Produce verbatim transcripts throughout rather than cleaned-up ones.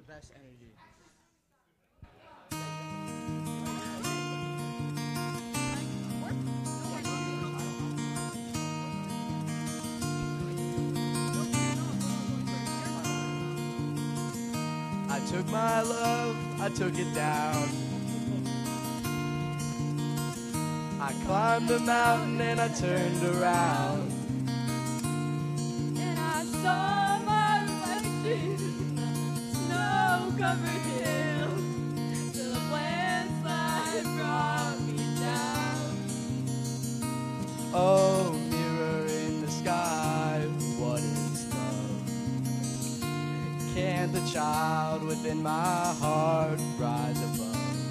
best energy. I took my love, I took it down. I climbed a mountain and I turned around. And I saw my reflection in the snow-covered hill till the landslide brought me down. Oh, mirror in the sky, what is love? Can the child within my heart rise above?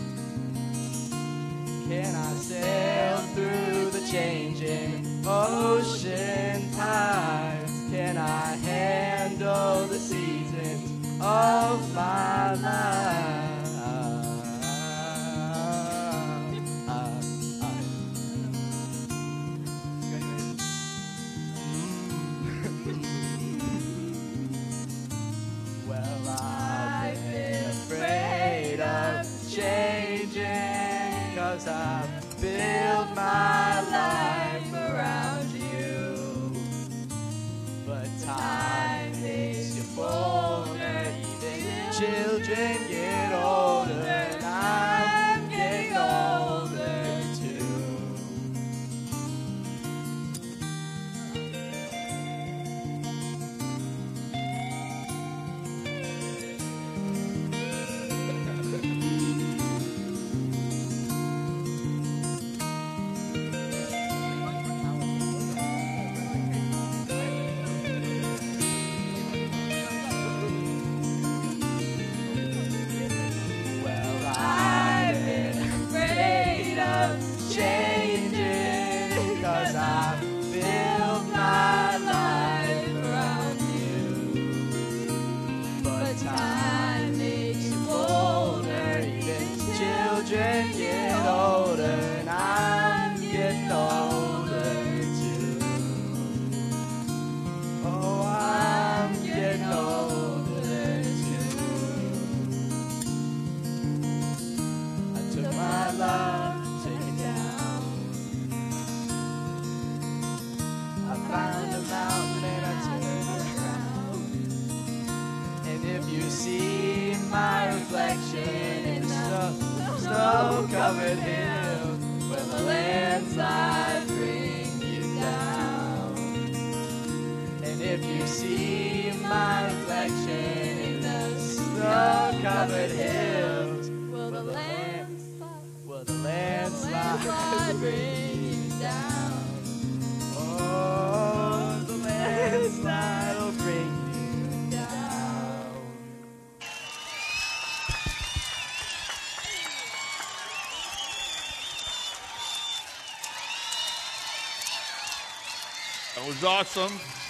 Can I sail through the changing ocean tides? Can I handle the seasons of my life? Well, I've been afraid of changing, 'cause I've built my life around you. But time makes you bolder, even children get older, and I'm getting older too. Well, I've been afraid of changing, 'cause I've built my life around you. But time makes you bolder, even children get older, and I'm getting older too. Oh, I'm getting older too. I took my love, took it down. I found a mountain and I turned around. And if you see my reflection in the snow, snow-covered hill, will the landslide bring you down? And if you see my reflection in the snow-covered hills, Will the landslide, will the landslide landslide bring you down? Oh, the landslide will bring you down. That was awesome.